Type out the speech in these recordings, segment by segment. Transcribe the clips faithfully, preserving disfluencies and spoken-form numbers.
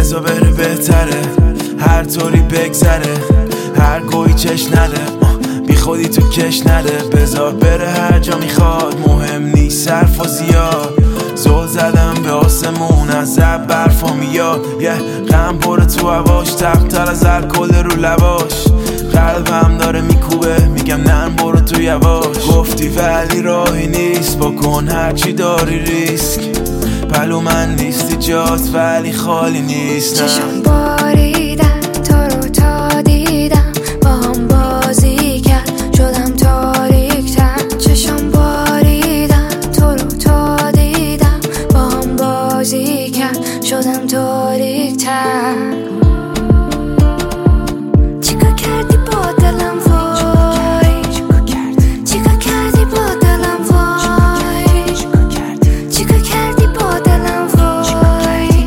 بزا بره بهتره هر طوری بگذره هر گوی چش نده بی خودی تو کش نده بزا بره هر جا میخواد مهم نیست صرف و زیاد زل زدم به آسمون از زب برفا میاد یه غم پره تو هواش تقتر از الکل رو لباش قلبم داره میکوبه میگم نرم برو تو یواش گفتی ولی راهی نیست بکن هرچی داری ریسک پلو من نیستی جات ولی خالی نیست چشم باریدن تو رو تا دیدم با هم بازی کرد شدم تاریک تر چشم باریدن تو رو تا دیدم با هم بازی کرد شدم تاریک تر چیکار کردی با دلم وای چیکار کردی با دلم وای چیکار کردی با دلم وای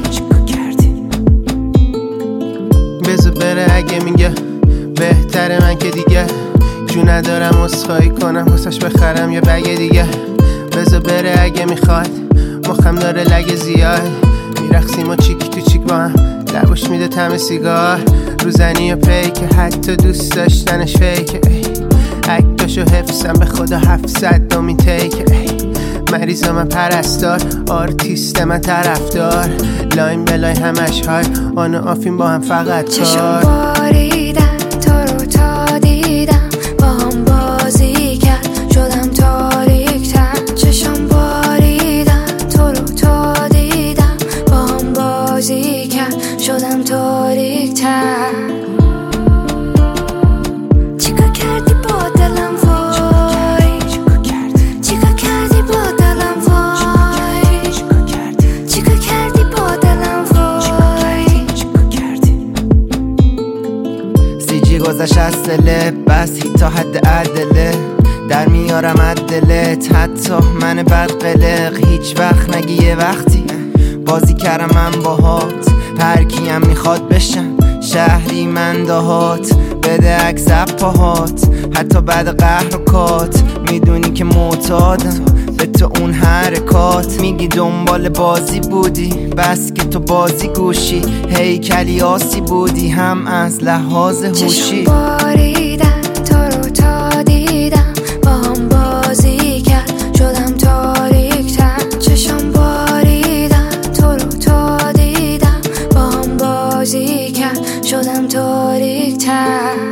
بذار بره اگه میگه بهتره من که دیگه جو ندارم عذرخواهی کنم واسش بخرم یه بگه دیگه بذار بره اگه میخواد مخم داره لگه زیاد میرقصیم و چیک تو چیک با هم لبوش میده طعم سیگار روزنی و پیکه حتی دوست داشتنش فیکه اکتاشو حفظم به خدا هفتصد دومین تیکه مریضا من پرستار آرتیست من طرفدار لاین بلای همش های آن و آفین با هم فقط کار چشم باریدن تو رو تا دیدم با هم بازی کرد شدم تاریک تر چشم باریدن تو رو تا دیدم با هم بازی کرد شدم تاریک تر چیکار کردی با دلم وای چیکار کردی با دلم وای چیکار کردی با دلم وای سی جی گذشت از دلت بس تا حد عدله در میارم عدلت حتی من بد قلق هیچ وقت نگی یه وقتی بازی کردم من باهات هر کیم میخواد بشم شهری من دهات بده عکس پاهات حتی بعد قهر و کات میدونی که معتادم به تو اون حرکات میگی دنبال بازی بودی بس که تو بازی گوشی هیکلی آسی بودی هم از لحاظ هوشی چشم باریدن تو رو تا دیدم با هم بازی کرد شدم تاریک تر چشم باریدن تو رو تا دیدم با هم بازی کرد شدم تاریک تر